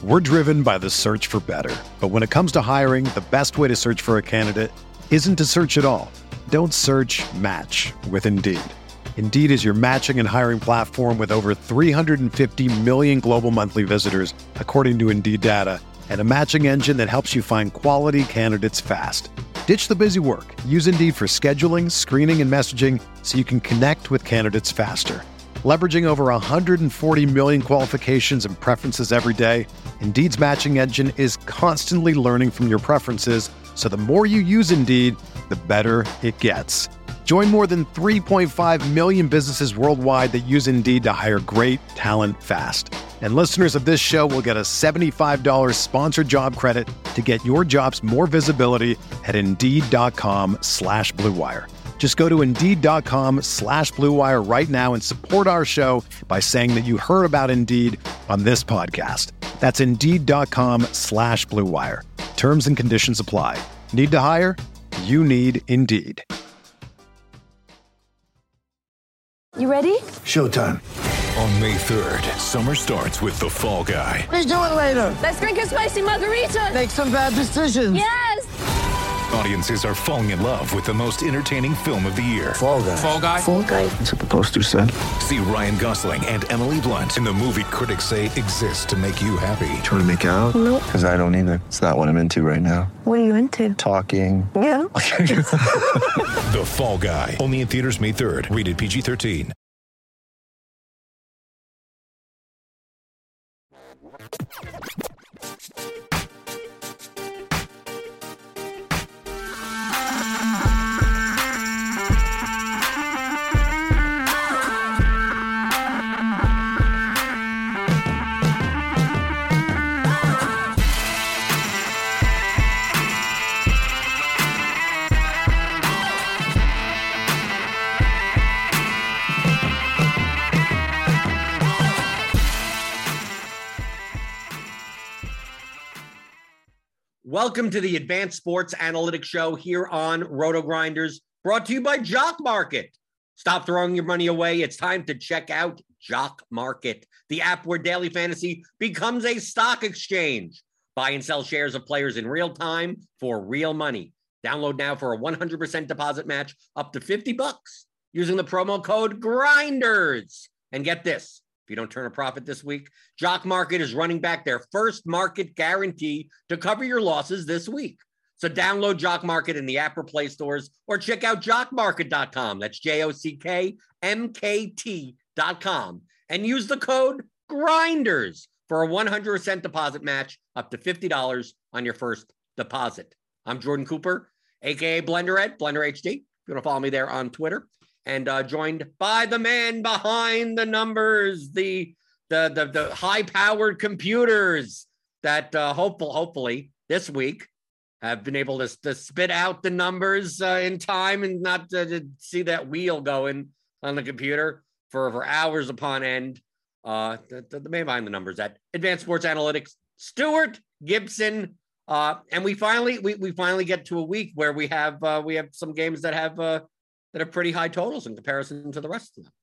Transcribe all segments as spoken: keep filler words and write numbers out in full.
We're driven by the search for better. But when it comes to hiring, the best way to search for a candidate isn't to search at all. Don't search, match with Indeed. Indeed is your matching and hiring platform with over three hundred fifty million global monthly visitors, according to Indeed data, and a matching engine that helps you find quality candidates fast. Ditch the busy work. Use Indeed for scheduling, screening, and messaging so you can connect with candidates faster. Leveraging over one hundred forty million qualifications and preferences every day, Indeed's matching engine is constantly learning from your preferences, so the more you use Indeed, the better it gets. Join more than three point five million businesses worldwide that use Indeed to hire great talent fast. And listeners of this show will get a seventy-five dollars sponsored job credit to get your jobs more visibility at Indeed.com slash Blue Wire. Just go to Indeed.com slash Blue Wire right now and support our show by saying that you heard about Indeed on this podcast. That's Indeed.com slash Blue Wire. Terms and conditions apply. Need to hire? You need Indeed. You ready? Showtime. On May third, summer starts with The Fall Guy. Let's do it later. Let's drink a spicy margarita. Make some bad decisions. Yes! Audiences are falling in love with the most entertaining film of the year. Fall Guy. Fall Guy. Fall Guy. That's what the poster said. See Ryan Gosling and Emily Blunt in the movie critics say exists to make you happy. Trying to make it out? Nope. Because I don't either. It's not what I'm into right now. What are you into? Talking. Yeah. The Fall Guy. Only in theaters May third. Rated P G thirteen. Welcome to the Advanced Sports Analytics Show here on Roto Grinders, brought to you by Jock Market. Stop throwing your money away. It's time to check out Jock Market, the app where daily fantasy becomes a stock exchange. Buy and sell shares of players in real time for real money. Download now for a one hundred percent deposit match up to fifty bucks using the promo code GRINDERS. And get this. If you don't turn a profit this week, Jock Market is running back their first market guarantee to cover your losses this week. So download Jock Market in the app or Play stores or check out jock market dot com. That's J O C K M K T dot com. And use the code GRINDERS for a one hundred percent deposit match up to fifty dollars on your first deposit. I'm Jordan Cooper, a k a. BlenderEd, Blender H D. If you want to follow me there on Twitter. And uh, joined by the man behind the numbers, the the the, the high-powered computers that uh, hopeful, hopefully this week have been able to, to spit out the numbers uh, in time and not to, to see that wheel going on the computer for, for hours upon end. Uh, the, the, the man behind the numbers at Advanced Sports Analytics, Stuart Gibson. Uh, and we finally we we finally get to a week where we have uh, we have some games that have. Uh, that are pretty high totals in comparison to the rest of them.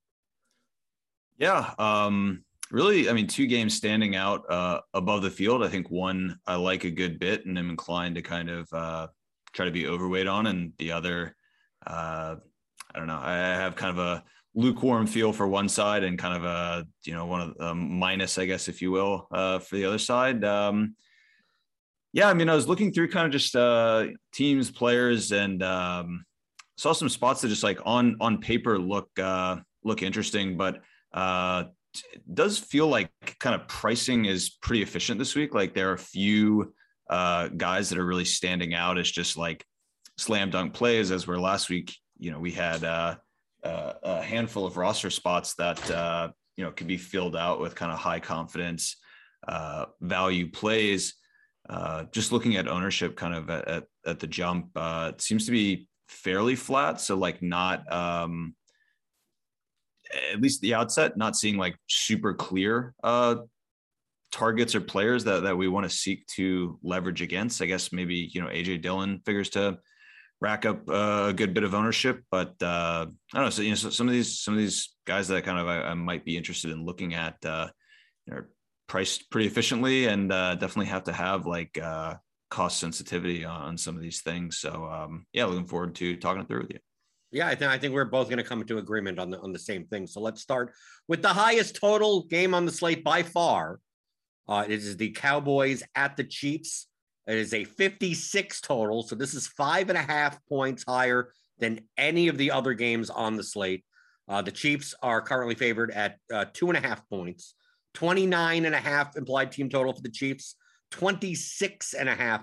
Yeah, um, really, I mean, two games standing out uh, above the field. I think one I like a good bit and I'm inclined to kind of uh, try to be overweight on, and the other, uh, I don't know, I have kind of a lukewarm feel for one side and kind of a, you know, one of the um, minus, I guess, if you will, uh, for the other side. Um, yeah, I mean, I was looking through kind of just uh, teams, players, and um, saw some spots that just like on on paper look uh, look interesting, but uh, it does feel like kind of pricing is pretty efficient this week. Like there are a few uh, guys that are really standing out as just like slam dunk plays, as were last week. You know, we had uh, uh, a handful of roster spots that uh, you know could be filled out with kind of high confidence uh, value plays. Uh, just looking at ownership kind of at, at, at the jump, uh, it seems to be fairly flat. So like not, um, at least the outset, not seeing like super clear uh, targets or players that, that we want to seek to leverage against. I guess maybe, you know, A J Dillon figures to rack up uh, a good bit of ownership, but uh, I don't know. So, you know, so some of these, some of these guys that kind of, I, I might be interested in looking at, uh, you know, priced pretty efficiently, and uh, definitely have to have like uh, cost sensitivity on, on some of these things. So um, yeah, looking forward to talking it through with you. Yeah, I think I think we're both going to come to agreement on the on the same thing. So let's start with the highest total game on the slate by far. Uh, it is the Cowboys at the Chiefs. It is a fifty-six total. So this is five and a half points higher than any of the other games on the slate. Uh, the Chiefs are currently favored at uh, two and a half points, twenty-nine and a half implied team total for the Chiefs, twenty-six and a half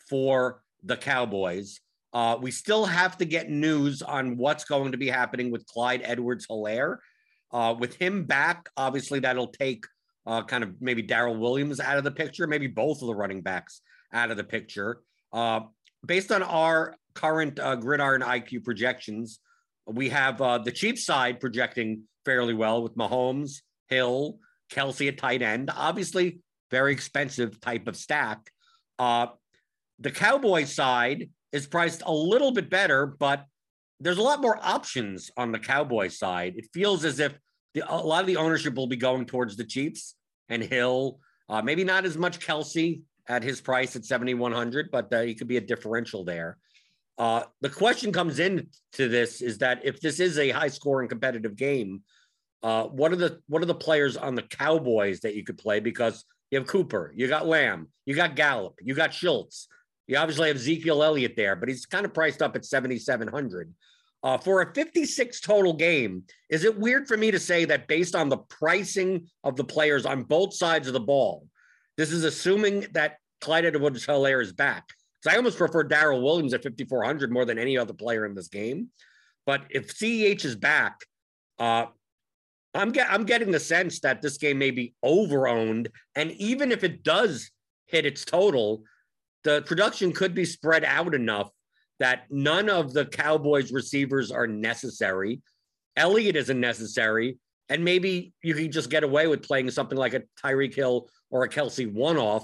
for the Cowboys. Uh, we still have to get news on what's going to be happening with Clyde Edwards-Helaire. Uh, with him back, obviously that'll take uh, kind of maybe Darrell Williams out of the picture, maybe both of the running backs out of the picture. Uh, based on our current uh, Gridiron I Q projections, we have uh, the Chiefs side projecting fairly well with Mahomes, Hill, Kelsey at tight end. Obviously, very expensive type of stack. Uh, the Cowboys side is priced a little bit better, but there's a lot more options on the Cowboys side. It feels as if the, a lot of the ownership will be going towards the Chiefs and Hill. Uh, maybe not as much Kelsey at his price at seventy-one hundred, but uh, he could be a differential there. Uh, the question comes into this is that if this is a high scoring competitive game, uh, what are the what are the players on the Cowboys that you could play? Because you have Cooper, you got Lamb, you got Gallup, you got Schultz. You obviously have Ezekiel Elliott there, but he's kind of priced up at seventy-seven hundred. Uh, for a fifty-six total game, is it weird for me to say that based on the pricing of the players on both sides of the ball, this is assuming that Clyde Edwards-Helaire is back? So I almost prefer Darrell Williams at fifty-four hundred more than any other player in this game. But if C E H is back, uh, I'm, get, I'm getting the sense that this game may be over-owned. And even if it does hit its total, the production could be spread out enough that none of the Cowboys receivers are necessary. Elliott isn't necessary. And maybe you can just get away with playing something like a Tyreek Hill or a Kelsey one-off.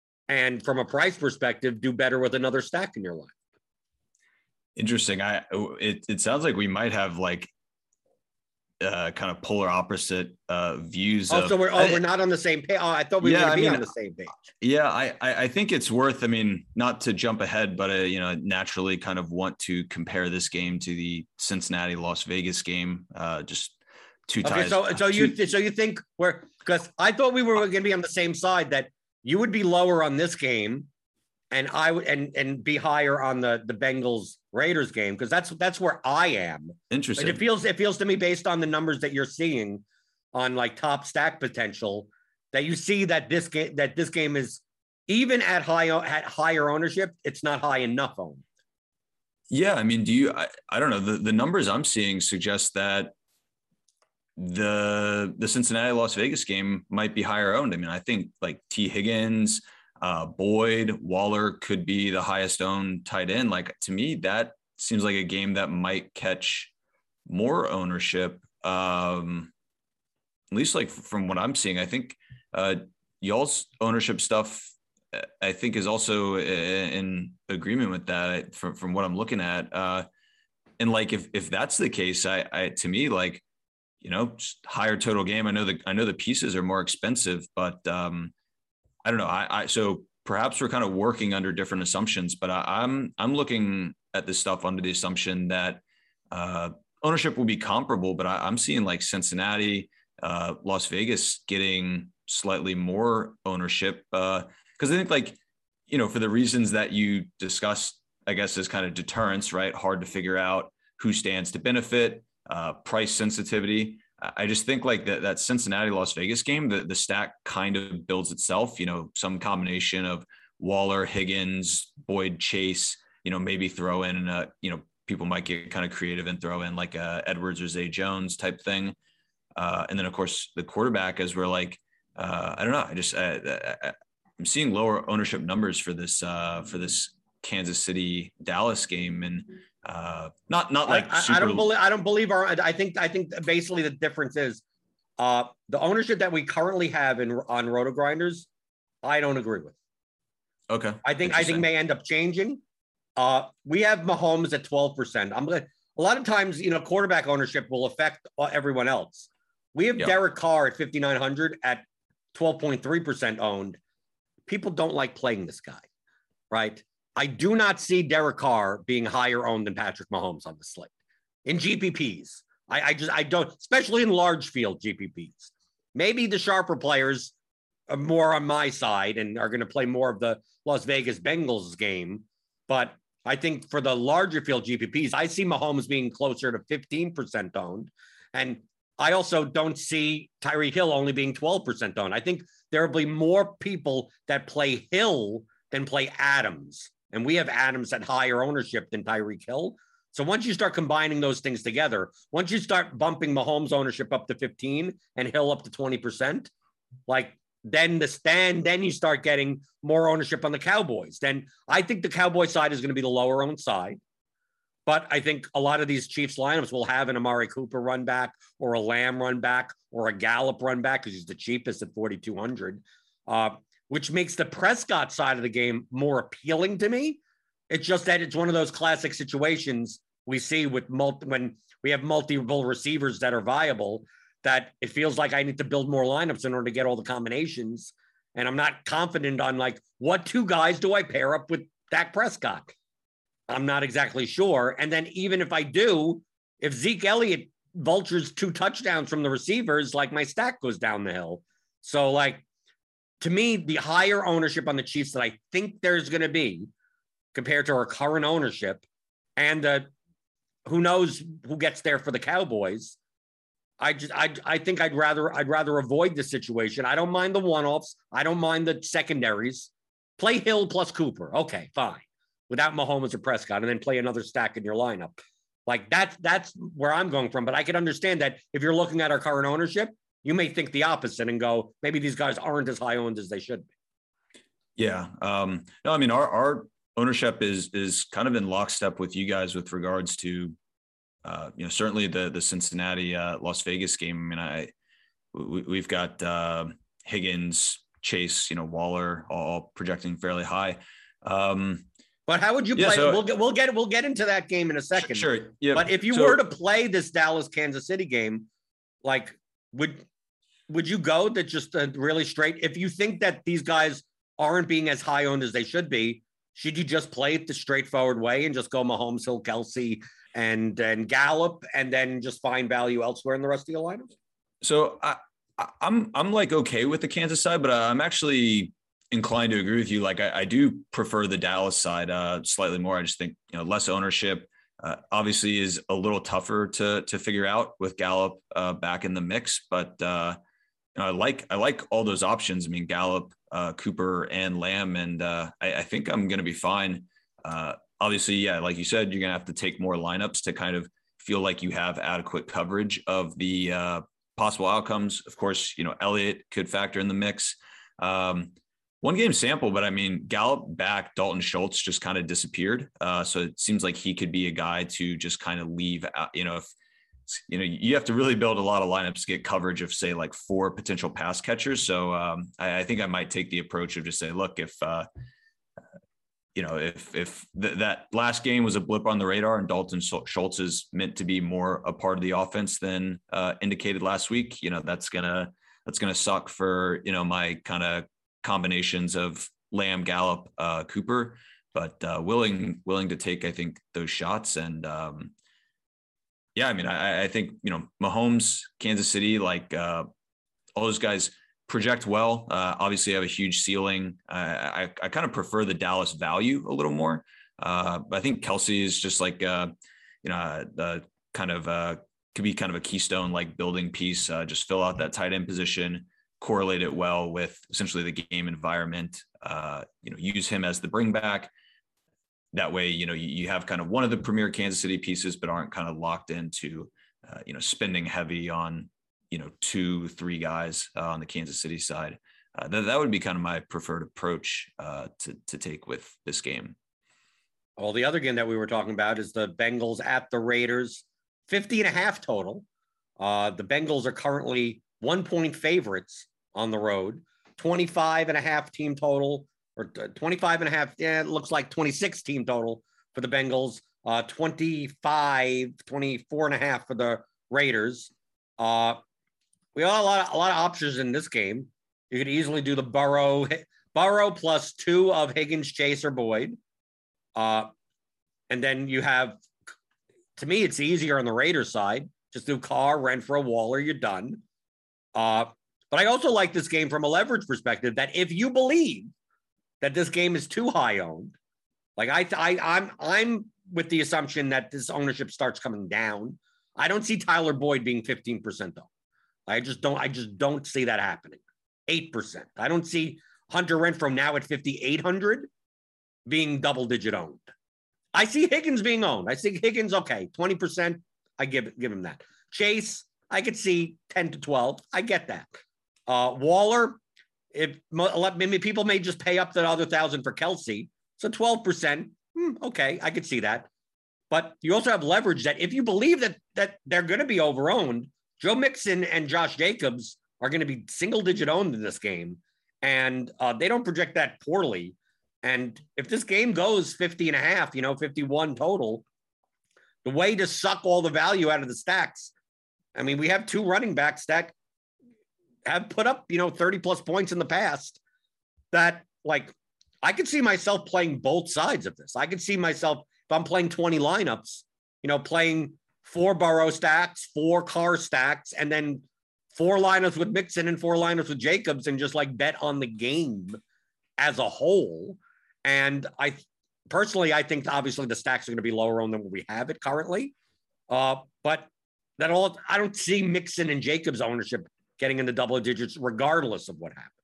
And from a price perspective, do better with another stack in your line. Interesting. I it, it sounds like we might have like uh, kind of polar opposite uh, views. Oh, of, so we're oh, I, we're not on the same page. Oh, I thought we yeah, were going to be mean, on the same page. Yeah, I I think it's worth. I mean, not to jump ahead, but uh, you know, naturally, kind of want to compare this game to the Cincinnati Las Vegas game. Uh, just two okay, ties. So so two, you so you think we're because I thought we were going to be on the same side, that you would be lower on this game, and I would and and be higher on the the Bengals Raiders game, because that's that's where I am. Interesting. And it feels it feels to me, based on the numbers that you're seeing on like top stack potential, that you see that this game that this game is even at high at higher ownership, it's not high enough owned. Yeah, I mean, do you? I, I don't know. The the numbers I'm seeing suggest that the the Cincinnati Las Vegas game might be higher owned. I mean, I think like T Higgins, uh, Boyd, Waller could be the highest owned tight end. Like, to me, that seems like a game that might catch more ownership. Um, at least like from what I'm seeing, I think uh, y'all's ownership stuff, I think, is also in agreement with that from, from what I'm looking at. Uh, and like, if, if that's the case, I, I, to me, like, you know, just higher total game. I know the, I know the pieces are more expensive, but um, I don't know. I, I, so perhaps we're kind of working under different assumptions, but I, I'm, I'm looking at this stuff under the assumption that uh, ownership will be comparable, but I, I'm seeing like Cincinnati, uh, Las Vegas getting slightly more ownership. Uh, Cause I think, like, you know, for the reasons that you discussed, I guess, as kind of deterrence, right? Hard to figure out who stands to benefit, uh, price sensitivity. I just think like that, that Cincinnati Las Vegas game, the, the stack kind of builds itself, you know, some combination of Waller, Higgins, Boyd, Chase, you know, maybe throw in, a, you know, people might get kind of creative and throw in like a Edwards or Zay Jones type thing. Uh, and then of course the quarterback, as we're like, uh, I don't know. I just, I, I, I'm seeing lower ownership numbers for this, uh, for this Kansas City Dallas game. And, uh, not, not like, I, super... I don't believe, I don't believe our, I think, I think basically the difference is, uh, the ownership that we currently have in on Roto Grinders, I don't agree with. Okay. I think, I think may end up changing. Uh, we have Mahomes at twelve percent. I'm going to, a lot of times, you know, quarterback ownership will affect everyone else. We have yep. Derek Carr at fifty-nine hundred at twelve point three percent owned. People don't like playing this guy, right? I do not see Derek Carr being higher owned than Patrick Mahomes on the slate in G P Ps. I, I just, I don't, especially in large field G P Ps. Maybe the sharper players are more on my side and are going to play more of the Las Vegas Bengals game. But I think for the larger field G P Ps, I see Mahomes being closer to fifteen percent owned. And I also don't see Tyreek Hill only being twelve percent owned. I think there will be more people that play Hill than play Adams. And we have Adams at higher ownership than Tyreek Hill. So once you start combining those things together, once you start bumping Mahomes ownership up to fifteen and Hill up to twenty percent, like then the stand, then you start getting more ownership on the Cowboys. Then I think the Cowboy side is going to be the lower owned side. But I think a lot of these Chiefs lineups will have an Amari Cooper run back or a Lamb run back or a Gallup run back because he's the cheapest at forty-two hundred, uh, which makes the Prescott side of the game more appealing to me. It's just that it's one of those classic situations we see with multi, when we have multiple receivers that are viable, that it feels like I need to build more lineups in order to get all the combinations. And I'm not confident on like, what two guys do I pair up with Dak Prescott? I'm not exactly sure. And then even if I do, if Zeke Elliott vultures two touchdowns from the receivers, like my stack goes down the hill. So like, to me, the higher ownership on the Chiefs that I think there's going to be compared to our current ownership and uh, who knows who gets there for the Cowboys. I just, I, I think I'd rather, I'd rather avoid the situation. I don't mind the one-offs. I don't mind the secondaries. Play Hill plus Cooper. Okay, fine. Without Mahomes or Prescott, and then play another stack in your lineup. Like that's, that's where I'm going from. But I can understand that if you're looking at our current ownership, you may think the opposite and go, maybe these guys aren't as high owned as they should be. Yeah. Um, no, I mean, our, our ownership is, is kind of in lockstep with you guys with regards to, uh, you know, certainly the, the Cincinnati, uh, Las Vegas game. I mean, I, we, we've got, uh, Higgins, Chase, you know, Waller, all projecting fairly high. Um, But how would you play? Yeah, so, we'll get we'll get we'll get into that game in a second. Sure. Yeah. But if you so, were to play this Dallas Kansas City game, like would would you go that just uh, really straight? If you think that these guys aren't being as high owned as they should be, should you just play it the straightforward way and just go Mahomes, Hill, Kelsey, and and Gallup, and then just find value elsewhere in the rest of your lineup? So I, I'm I'm like okay with the Kansas side, but I'm actually inclined to agree with you. Like I, I do prefer the Dallas side uh, slightly more. I just think, you know, less ownership uh, obviously is a little tougher to, to figure out with Gallup uh, back in the mix, but uh, you know, I like, I like all those options. I mean, Gallup, uh, Cooper and Lamb. And uh, I, I think I'm going to be fine. Uh, obviously, yeah, like you said, you're going to have to take more lineups to kind of feel like you have adequate coverage of the uh, possible outcomes. Of course, you know, Elliott could factor in the mix. Um, One game sample, but I mean, Gallup back, Dalton Schultz just kind of disappeared. Uh, so it seems like he could be a guy to just kind of leave out, you know, if, you know, you have to really build a lot of lineups to get coverage of say like four potential pass catchers. So um, I, I think I might take the approach of just say, look, if, uh, you know, if, if th- that last game was a blip on the radar and Dalton Schultz is meant to be more a part of the offense than uh, indicated last week, you know, that's gonna, that's going to suck for, you know, my kind of combinations of Lamb, Gallup, uh, Cooper, but uh, willing willing to take, I think, those shots. And um, yeah, I mean, I, I think, you know, Mahomes, Kansas City, like uh, all those guys project well. Uh, obviously, have a huge ceiling. Uh, I I kind of prefer the Dallas value a little more. Uh, but I think Kelsey is just like uh, you know the kind of uh, could be kind of a keystone like building piece. Uh, just fill out that tight end position, correlate it well with essentially the game environment, uh, you know, use him as the bring back. That way, you know, you, you have kind of one of the premier Kansas City pieces, but aren't kind of locked into, uh, you know, spending heavy on, you know, two, three guys uh, on the Kansas City side. Uh, that, that would be kind of my preferred approach uh, to, to take with this game. Well, the other game that we were talking about is the Bengals at the Raiders, fifty and a half total. Uh, the Bengals are currently one point favorites on the road, twenty-five and a half team total, or twenty-five and a half. Yeah, it looks like twenty-six team total for the Bengals, uh, twenty-five, twenty-four and a half for the Raiders. Uh, we got a lot of, a lot of options in this game. You could easily do the Burrow, Burrow plus two of Higgins, Chase, or Boyd. Uh, and then you have, to me, it's easier on the Raiders side. Just do Carr, Renfrow, Waller, you're done. Uh, but I also like this game from a leverage perspective, that if you believe that this game is too high owned, like I, I, I'm, I'm with the assumption that this ownership starts coming down. I don't see Tyler Boyd being fifteen percent though. I just don't, I just don't see that happening. eight percent. I don't see Hunter Renfrow now at fifty-eight hundred being double digit owned. I see Higgins being owned. I see Higgins, okay, twenty percent. I give, give him that. Chase, I could see ten to twelve. I get that. Uh, Waller, if maybe people may just pay up the other thousand for Kelsey. So twelve percent, hmm, okay, I could see that. But you also have leverage that if you believe that that they're going to be overowned, Joe Mixon and Josh Jacobs are going to be single digit owned in this game. And uh, they don't project that poorly. And if this game goes fifty and a half, you know, fifty-one total, the way to suck all the value out of the stacks, I mean, we have two running backs that have put up, you know, thirty plus points in the past, that like, I could see myself playing both sides of this. I could see myself, if I'm playing twenty lineups, you know, playing four Burrow stacks, four Carr stacks, and then four lineups with Mixon and four lineups with Jacobs, and just like bet on the game as a whole. And I personally, I think obviously the stacks are going to be lower on than what we have it currently. Uh, but that all, I don't see Mixon and Jacobs ownership getting into double digits regardless of what happens.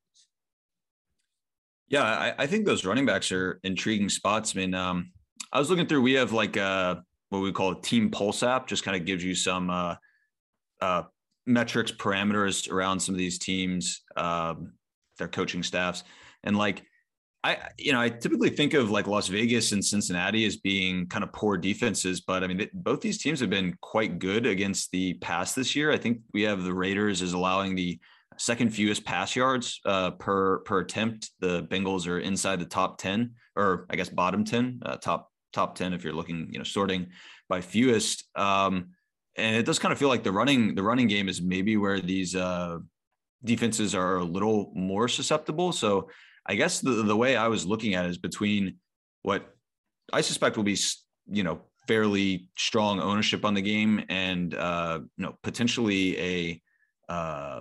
Yeah, I, I think those running backs are intriguing spots. I mean, um, I was looking through, we have like a, what we call a Team Pulse app, just kind of gives you some uh, uh, metrics, parameters around some of these teams, um, their coaching staffs. And like, I, you know, I typically think of like Las Vegas and Cincinnati as being kind of poor defenses, but I mean, they, both these teams have been quite good against the pass this year. I think we have the Raiders as allowing the second fewest pass yards uh, per, per attempt. The Bengals are inside the top ten, or I guess bottom ten, uh, top, top ten, if you're looking, you know, sorting by fewest. Um, and it does kind of feel like the running, the running game is maybe where these uh, defenses are a little more susceptible. So I guess the, the way I was looking at it is between what I suspect will be, you know, fairly strong ownership on the game and, uh, you know, potentially a uh,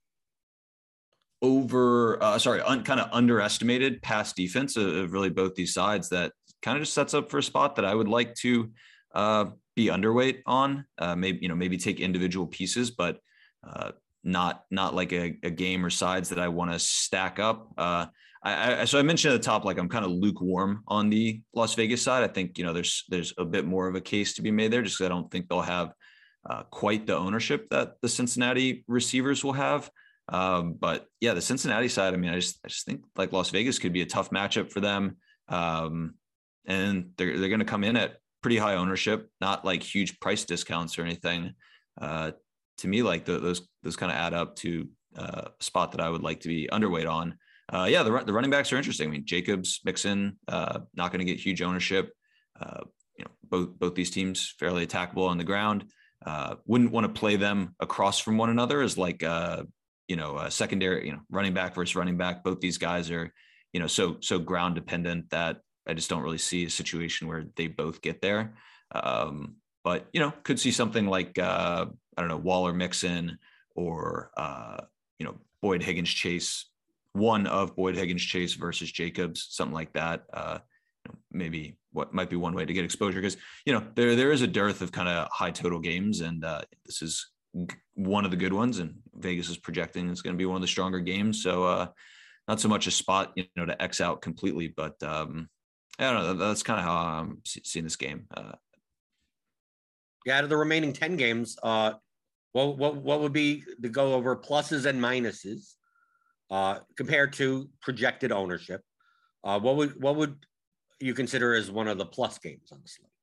over, uh, sorry, un, kind of underestimated pass defense of, of really both these sides that kind of just sets up for a spot that I would like to uh, be underweight on. Uh, maybe, you know, maybe take individual pieces, but uh, not not like a, a game or sides that I want to stack up. Uh, I, I, so I mentioned at the top, like I'm kind of lukewarm on the Las Vegas side. I think, you know, there's there's a bit more of a case to be made there, just because I don't think they'll have uh, quite the ownership that the Cincinnati receivers will have. Um, but yeah, the Cincinnati side, I mean, I just I just think like Las Vegas could be a tough matchup for them. Um, and they're they're going to come in at pretty high ownership, not like huge price discounts or anything. Uh, to me, like the, those those kind of add up to uh, a spot that I would like to be underweight on. Uh, yeah, the the running backs are interesting. I mean, Jacobs, Mixon, uh, not going to get huge ownership. Uh, you know, both both these teams fairly attackable on the ground. Uh, wouldn't want to play them across from one another as like uh, you know a secondary, you know, running back versus running back. Both these guys are, you know, so so ground dependent that I just don't really see a situation where they both get there. Um, but you know, could see something like uh, I don't know, Waller, Mixon, or uh, you know, Boyd, Higgins, Chase. One of Boyd, Higgins, Chase versus Jacobs, something like that. Uh, you know, maybe what might be one way to get exposure, because, you know, there, there is a dearth of kind of high total games, and uh, this is one of the good ones, and Vegas is projecting it's going to be one of the stronger games. So uh, not so much a spot, you know, to X out completely, but um, I don't know. That's kind of how I'm seeing this game. Uh, yeah, out of the remaining ten games, uh, what, what, what would be to go over pluses and minuses Uh, compared to projected ownership? Uh, what would what would you consider as one of the plus games on the slate?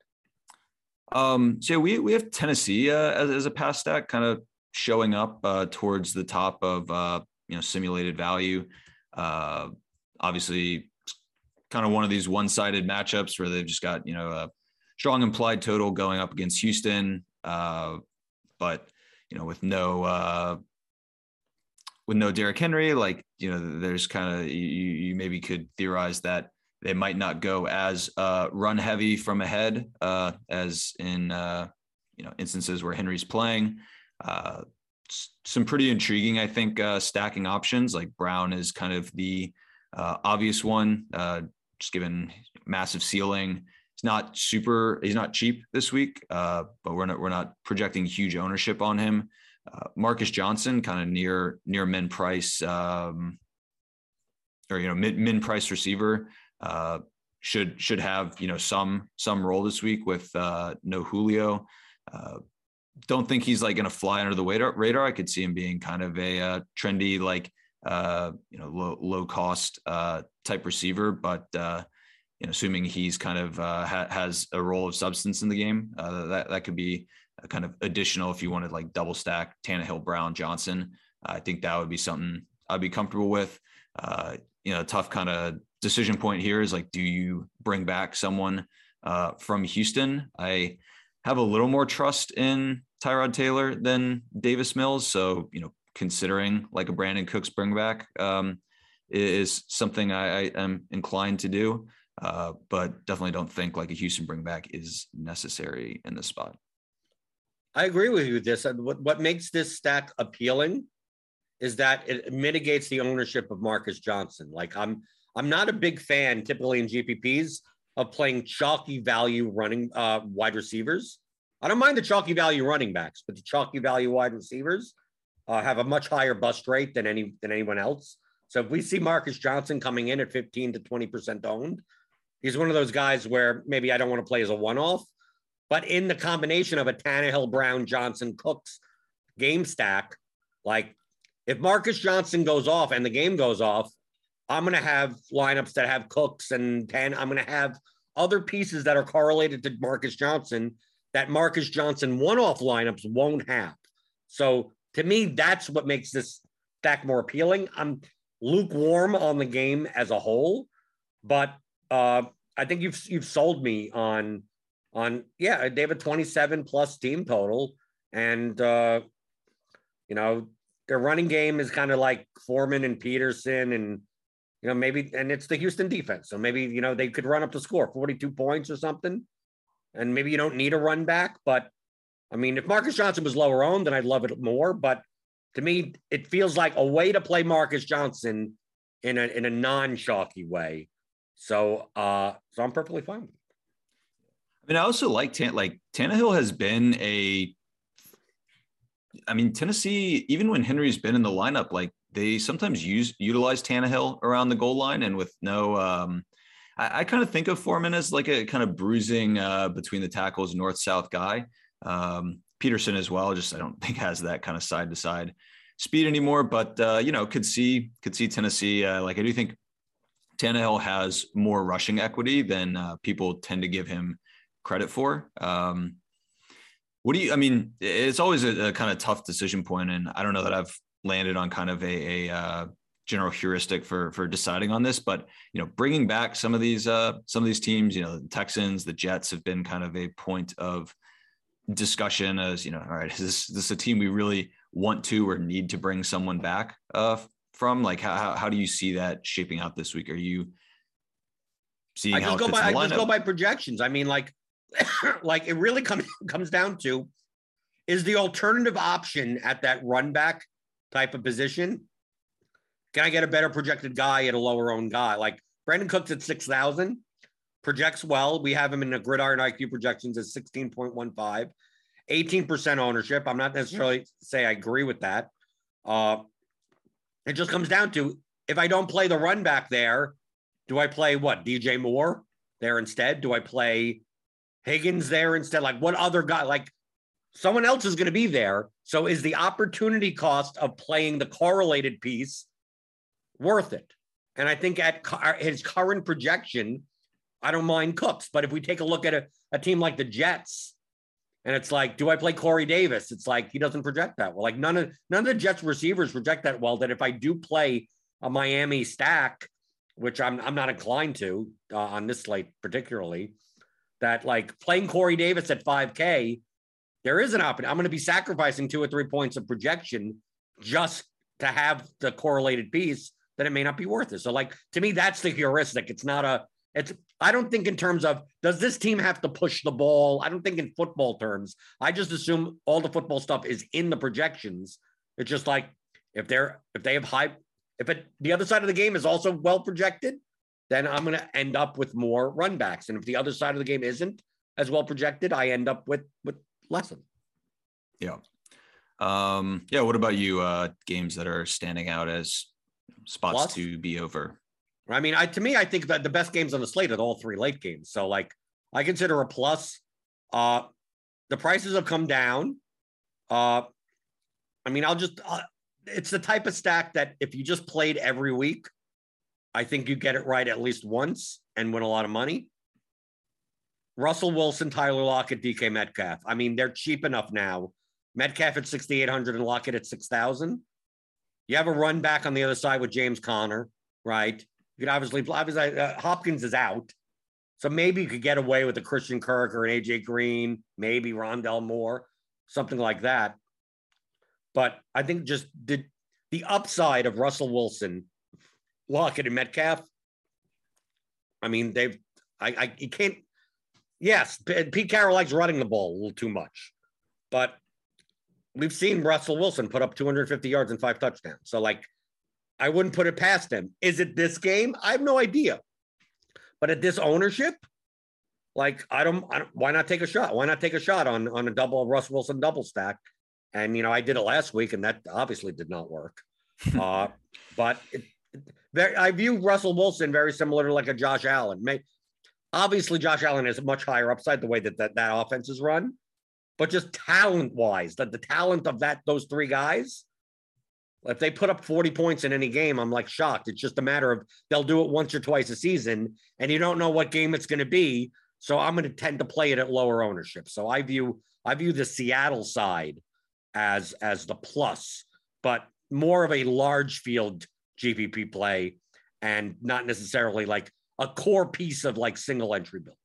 Um, so we we have Tennessee uh, as, as a pass stack, kind of showing up uh, towards the top of uh, you know simulated value. Uh, obviously, kind of one of these one-sided matchups where they've just got you know a strong implied total going up against Houston, uh, but you know with no. Uh, with no Derrick Henry, like, you know, there's kind of, you, you maybe could theorize that they might not go as uh, run heavy from ahead uh, as in, uh, you know, instances where Henry's playing. Uh, some pretty intriguing, I think, uh, stacking options. Like Brown is kind of the uh, obvious one, uh, just given massive ceiling. He's not super, he's not cheap this week, uh, but we're not, we're not projecting huge ownership on him. Uh, Marcus Johnson, kind of near, near min price, um, or, you know, mid min price receiver, uh, should, should have, you know, some, some role this week with uh, no Julio. Uh, don't think he's like going to fly under the radar, radar. I could see him being kind of a uh, trendy, like, uh, you know, low, low cost uh, type receiver, but, uh, you know, assuming he's kind of uh, ha- has a role of substance in the game, uh, that, that could be a kind of additional if you wanted like double stack Tannehill, Brown, Johnson. I think that would be something I'd be comfortable with. Uh, you know, a tough kind of decision point here is like, do you bring back someone uh, from Houston? I have a little more trust in Tyrod Taylor than Davis Mills. So, you know, considering like a Brandon Cooks bring back um, is something I, I am inclined to do. Uh, but definitely don't think like a Houston bring back is necessary in this spot. I agree with you with this. What, what makes this stack appealing is that it mitigates the ownership of Marcus Johnson. Like I'm, I'm not a big fan typically in G P Ps of playing chalky value running uh, wide receivers. I don't mind the chalky value running backs, but the chalky value wide receivers uh, have a much higher bust rate than any than anyone else. So if we see Marcus Johnson coming in at fifteen to twenty percent owned, he's one of those guys where maybe I don't want to play as a one-off, but in the combination of a Tannehill, Brown, Johnson, Cooks game stack, like if Marcus Johnson goes off and the game goes off, I'm going to have lineups that have Cooks and Tan. I'm going to have other pieces that are correlated to Marcus Johnson that Marcus Johnson one-off lineups won't have. So to me, that's what makes this stack more appealing. I'm lukewarm on the game as a whole, but uh, I think you've you've sold me on on yeah. They have a twenty-seven plus team total, and uh, you know their running game is kind of like Foreman and Peterson, and you know maybe and it's the Houston defense, so maybe you know they could run up the score forty-two points or something, and maybe you don't need a run back. But I mean, if Marcus Johnson was lower owned, then I'd love it more. But to me, it feels like a way to play Marcus Johnson in a in a non-chalky way. So, uh, so I'm perfectly fine with it. I mean, I also like Tan- like Tannehill has been a. I mean, Tennessee, even when Henry's been in the lineup, like they sometimes use utilize Tannehill around the goal line, and with no, um, I, I kind of think of Foreman as like a kind of bruising uh, between the tackles, north-south guy. Um, Peterson as well, just I don't think has that kind of side to side speed anymore, but uh, you know, could see could see Tennessee. Uh, like I do think Tannehill has more rushing equity than uh, people tend to give him credit for. Um, what do you? I mean, it's always a, a kind of tough decision point, and I don't know that I've landed on kind of a, a uh, general heuristic for for deciding on this. But you know, bringing back some of these uh, some of these teams, you know, the Texans, the Jets have been kind of a point of discussion as, you know, all right, is this, is this a team we really want to or need to bring someone back uh, from? Like, how, how do you see that shaping out this week? Are you seeing I how just it go fits by, in the I just lineup? go by projections. I mean, like, like it really comes comes down to, is the alternative option at that run back type of position, can I get a better projected guy at a lower owned guy? Like Brandon Cooks at six thousand. Projects well. We have him in the Gridiron I Q projections as sixteen point one five, eighteen percent ownership. I'm not necessarily say I agree with that. Uh, it just comes down to, if I don't play the run back there, do I play what? D J Moore there instead? Do I play Higgins there instead? Like what other guy? Like someone else is going to be there. So is the opportunity cost of playing the correlated piece worth it? And I think at his current projection, I don't mind Cooks, but if we take a look at a, a team like the Jets, and it's like, do I play Corey Davis? It's like he doesn't project that well. Like none of none of the Jets receivers project that well. That if I do play a Miami stack, which I'm I'm not inclined to uh, on this slate particularly, that like playing Corey Davis at five K, there is an option. I'm going to be sacrificing two or three points of projection just to have the correlated piece, then it may not be worth it. So like, to me, that's the heuristic. It's not a, it's, I don't think in terms of, does this team have to push the ball? I don't think in football terms. I just assume all the football stuff is in the projections. It's just like, if they're, if they have high, if it, the other side of the game is also well projected, then I'm going to end up with more run backs. And if the other side of the game isn't as well projected, I end up with, with less of them. Yeah. Um, yeah. What about you? Uh, games that are standing out as spots Plus? to be over? I mean, I, to me, I think that the best games on the slate are all three late games. So like, I consider a plus. Uh, the prices have come down. Uh, I mean, I'll just, uh, it's the type of stack that if you just played every week, I think you get it right at least once and win a lot of money. Russell Wilson, Tyler Lockett, D K Metcalf. I mean, they're cheap enough now. Metcalf at sixty-eight hundred and Lockett at six thousand. You have a run back on the other side with James Conner, right? You could obviously, obviously uh, Hopkins is out. So maybe you could get away with a Christian Kirk or an A J Green, maybe Rondell Moore, something like that. But I think just the, the upside of Russell Wilson, Lockett, and Metcalf, I mean, they've, I, I, you can't, yes, Pete Carroll likes running the ball a little too much, but we've seen Russell Wilson put up two hundred fifty yards and five touchdowns. So, like, I wouldn't put it past him. Is it this game? I have no idea. But at this ownership, like, I don't, I don't why not take a shot? Why not take a shot on, on a double Russell Wilson double stack? And, you know, I did it last week, and that obviously did not work. Uh, but it, Very, I view Russell Wilson very similar to like a Josh Allen. May, obviously, Josh Allen is a much higher upside the way that that, that offense is run, but just talent-wise, that the talent of that those three guys, if they put up forty points in any game, I'm like shocked. It's just a matter of they'll do it once or twice a season, and you don't know what game it's going to be. So I'm going to tend to play it at lower ownership. So I view I view the Seattle side as as the plus, but more of a large field G P P play and not necessarily like a core piece of like single entry builds.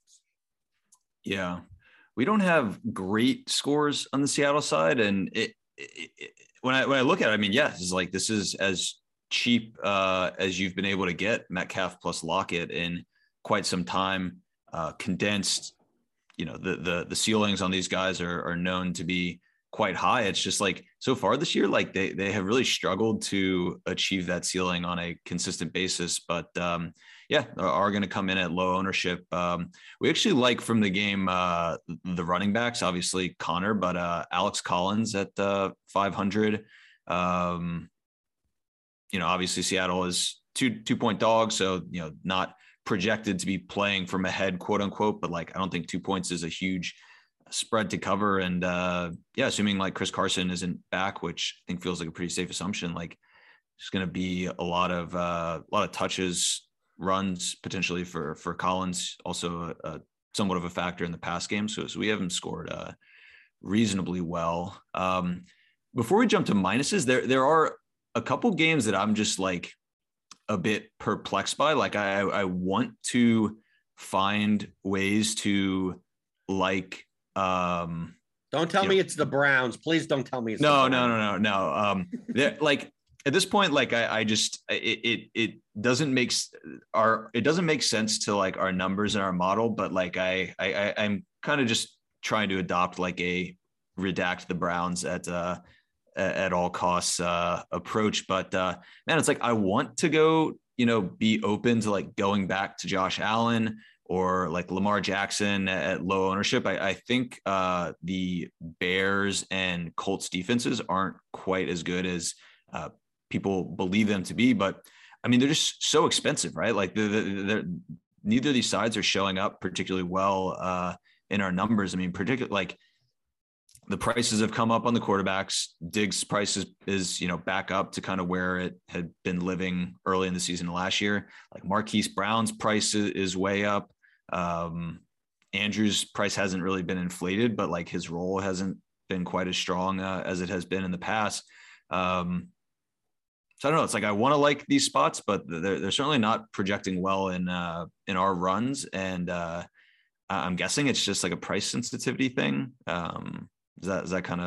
Yeah. We don't have great scores on the Seattle side. And it, it, it when I, when I look at it, I mean, yes, it's like, this is as cheap uh, as you've been able to get Metcalf plus Lockett in quite some time, uh, condensed, you know, the, the, the ceilings on these guys are, are known to be quite high. It's just like so far this year, like they they have really struggled to achieve that ceiling on a consistent basis. But um, yeah, are, are going to come in at low ownership. Um, we actually like from the game uh, the running backs, obviously Connor, but uh, Alex Collins at uh, five hundred. Um, you know, obviously Seattle is two two point dog, so you know not projected to be playing from ahead, quote unquote. But like I don't think two points is a huge spread to cover. And uh yeah, assuming like Chris Carson isn't back, which I think feels like a pretty safe assumption, like it's going to be a lot of uh a lot of touches, runs potentially for for Collins, also a, a somewhat of a factor in the pass game. So, so we have him scored uh reasonably well. Um before we jump to minuses, there there are a couple games that I'm just like a bit perplexed by. Like I I want to find ways to like Um, don't tell me know, it's the Browns. Please don't tell me it's no, the no, no, no, no. Um, like at this point, like I, I just, it, it, it doesn't make our, it doesn't make sense to like our numbers and our model, but like I, I, I'm kind of just trying to adopt like a redact the Browns at, uh, at all costs, uh, approach. But, uh, man, it's like, I want to go, you know, be open to like going back to Josh Allen or like Lamar Jackson at low ownership. I, I think uh, the Bears and Colts defenses aren't quite as good as uh, people believe them to be, but I mean, they're just so expensive, right? Like they're, they're, they're, neither of these sides are showing up particularly well uh, in our numbers. I mean, particularly like the prices have come up on the quarterbacks. Diggs' price is, is, you know, back up to kind of where it had been living early in the season last year. Like Marquise Brown's price is, is way up. Um, Andrew's price hasn't really been inflated, but like his role hasn't been quite as strong uh, as it has been in the past. Um, so I don't know. It's like, I want to like these spots, but they're, they're certainly not projecting well in, uh, in our runs. And uh, I'm guessing it's just like a price sensitivity thing. Um, is that, is that kind of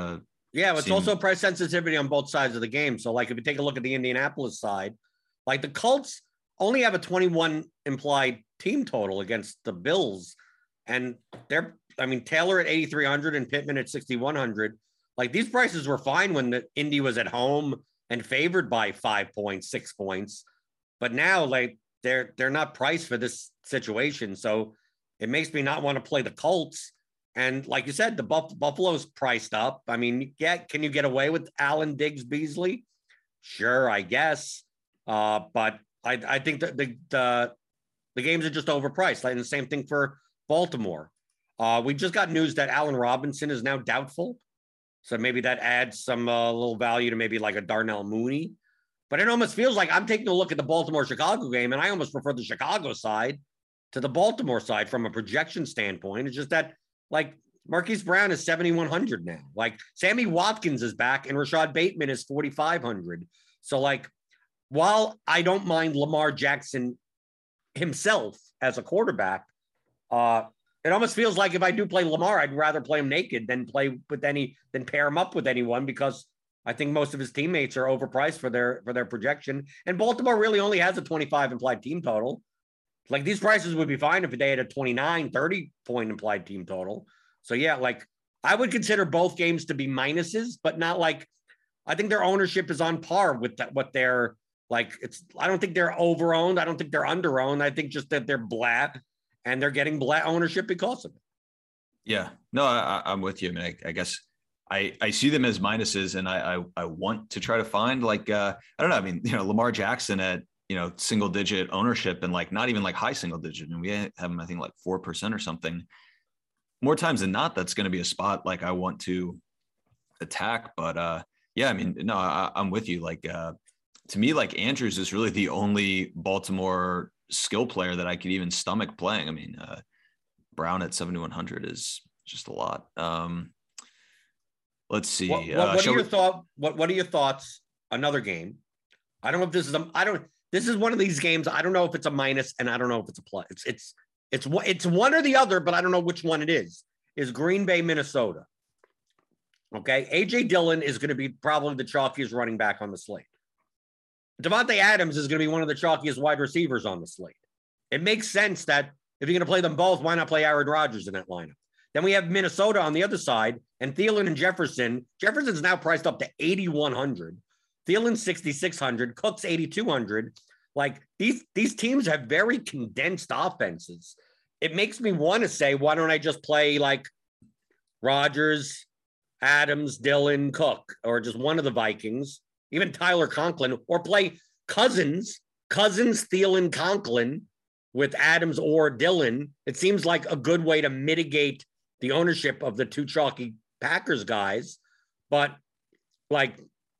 Yeah, it's seem... also price sensitivity on both sides of the game. So, like, if you take a look at the Indianapolis side, like the Colts only have a twenty-one implied team total against the Bills. And they're, I mean, Taylor at eighty-three hundred and Pittman at sixty-one hundred. Like, these prices were fine when the Indy was at home and favored by five points, six points. But now, like, they're they're not priced for this situation. So it makes me not want to play the Colts. And like you said, the Buff- Buffalo's priced up. I mean, yeah, can you get away with Allen, Diggs, Beasley? Sure, I guess. Uh, but I, I think that the, the the games are just overpriced. And the same thing for Baltimore. Uh, we just got news that Allen Robinson is now doubtful. So maybe that adds some uh, little value to maybe like a Darnell Mooney. But it almost feels like I'm taking a look at the Baltimore-Chicago game, and I almost prefer the Chicago side to the Baltimore side from a projection standpoint. It's just that, like, Marquise Brown is seventy-one hundred now. Like, Sammy Watkins is back, and Rashad Bateman is forty-five hundred. So, like, while I don't mind Lamar Jackson himself as a quarterback, uh, it almost feels like if I do play Lamar, I'd rather play him naked than play with any than pair him up with anyone, because I think most of his teammates are overpriced for their for their projection. And Baltimore really only has a twenty-five implied team total. Like, these prices would be fine if they had a twenty-nine, thirty point implied team total. So yeah, like, I would consider both games to be minuses, but not like, I think their ownership is on par with that, what they're like. It's, I don't think they're over owned. I don't think they're under owned. I think just that they're black and they're getting black ownership because of it. Yeah, no, I, I'm with you. I mean, I, I guess I, I see them as minuses, and I, I, I want to try to find, like, uh, I don't know. I mean, you know, Lamar Jackson at, you know, single digit ownership, and like not even like high single digit. And we have him, I think, like four percent or something. More times than not, that's going to be a spot like I want to attack. But uh, yeah, I mean, no, I, I'm with you. Like, uh, to me, like, Andrews is really the only Baltimore skill player that I could even stomach playing. I mean, uh, Brown at seventy-one hundred is just a lot. Um, let's see. What, what, uh, what are your we... thought? What What are your thoughts? Another game. I don't know if this is a. I don't. This is one of these games. I don't know if it's a minus, and I don't know if it's a plus. It's it's it's it's one or the other, but I don't know which one it is. Is Green Bay, Minnesota? Okay, A J Dillon is going to be probably the chalkiest running back on the slate. Devontae Adams is going to be one of the chalkiest wide receivers on the slate. It makes sense that if you're going to play them both, why not play Aaron Rodgers in that lineup? Then we have Minnesota on the other side, and Thielen and Jefferson. Jefferson's now priced up to eighty-one hundred. Thielen sixty-six hundred, Cooks eighty-two hundred. Like, these these teams have very condensed offenses. It makes me want to say, why don't I just play like Rodgers, Adams, Dillon, Cook, or just one of the Vikings, even Tyler Conklin, or play Cousins, Cousins, Thielen, Conklin with Adams or Dillon. It seems like a good way to mitigate the ownership of the two chalky Packers guys. But, like,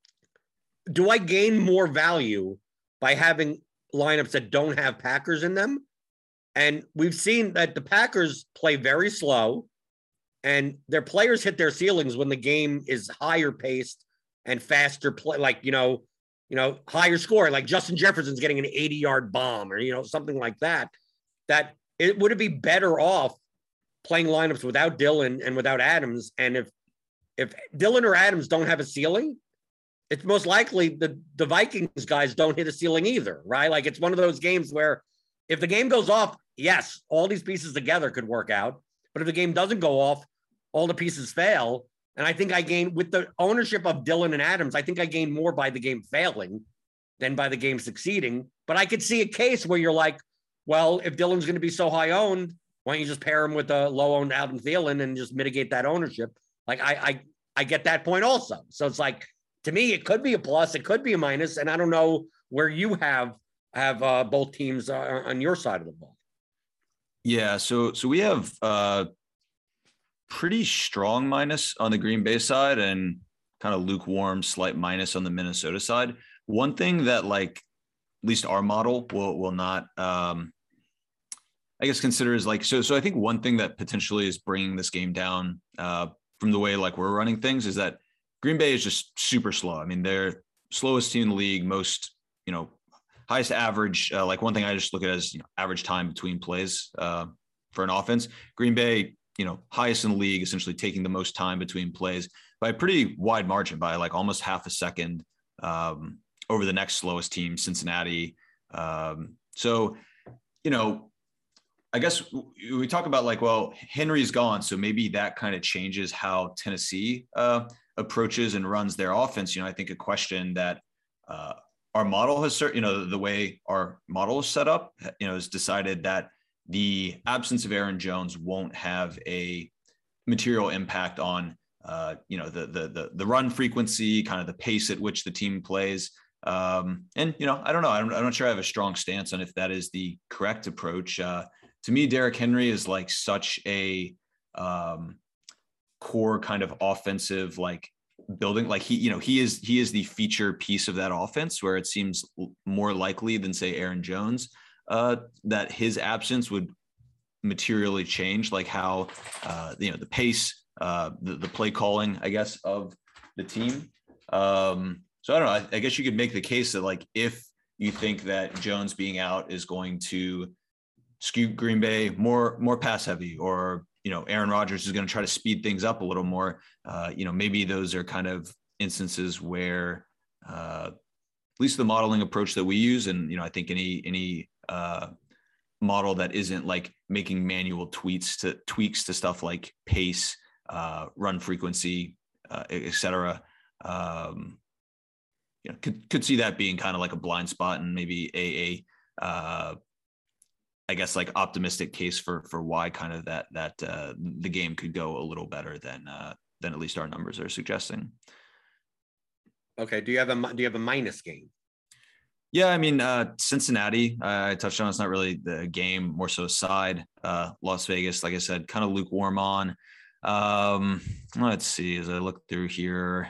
do I gain more value by having lineups that don't have Packers in them? And we've seen that the Packers play very slow, and their players hit their ceilings when the game is higher paced and faster play, like, you know, you know, higher score, like Justin Jefferson's getting an eighty yard bomb or, you know, something like that. That it would it be better off playing lineups without Dillon and without Adams? And if if Dillon or Adams don't have a ceiling, it's most likely the, the Vikings guys don't hit a ceiling either, right? Like, it's one of those games where if the game goes off, yes, all these pieces together could work out. But if the game doesn't go off, all the pieces fail. And I think I gain with the ownership of Dillon and Adams, I think I gain more by the game failing than by the game succeeding. But I could see a case where you're like, well, if Dillon's going to be so high owned, why don't you just pair him with a low owned Adam Thielen and just mitigate that ownership? Like, I, I, I get that point also. So it's like, to me, it could be a plus, it could be a minus, and I don't know where you have have uh, both teams uh, on your side of the ball. Yeah, so so we have uh, pretty strong minus on the Green Bay side and kind of lukewarm, slight minus on the Minnesota side. One thing that, like, at least our model will will not, um, I guess, consider is like so. So I think one thing that potentially is bringing this game down uh, from the way like we're running things is that Green Bay is just super slow. I mean, they're slowest team in the league, most, you know, highest average. Uh, like, one thing I just look at as, you know, average time between plays uh, for an offense. Green Bay you know, highest in the league, essentially taking the most time between plays by a pretty wide margin, by like almost half a second um, over the next slowest team, Cincinnati. Um, so, you know, I guess we talk about like, well, Henry's gone, so maybe that kind of changes how Tennessee uh, approaches and runs their offense. You know, I think a question that uh, our model has, you know, the way our model is set up, you know, has decided that the absence of Aaron Jones won't have a material impact on, uh, you know, the, the the the run frequency, kind of the pace at which the team plays. Um, and you know, I don't know, I'm, I'm not sure I have a strong stance on if that is the correct approach. Uh, To me, Derrick Henry is like such a um, core kind of offensive like building. Like he, you know, he is he is the feature piece of that offense, where it seems more likely than say Aaron Jones uh, that his absence would materially change like how uh, you know the pace, uh, the, the play calling, I guess, of the team. Um, so I don't know. I, I guess you could make the case that like if you think that Jones being out is going to skew Green Bay more more pass heavy, or you know Aaron Rodgers is going to try to speed things up a little more. Uh, you know maybe those are kind of instances where uh, at least the modeling approach that we use, and you know I think any any uh, model that isn't like making manual tweaks to tweaks to stuff like pace, uh, run frequency, uh, et cetera. Um, you know could could see that being kind of like a blind spot, and maybe a a uh, I guess like optimistic case for for why kind of that that uh, the game could go a little better than uh, than at least our numbers are suggesting. Okay, do you have a do you have a minus game? Yeah, I mean uh, Cincinnati. Uh, I touched on it's not really the game, more so side. Uh, Las Vegas, like I said, kind of lukewarm on. Um, let's see as I look through here.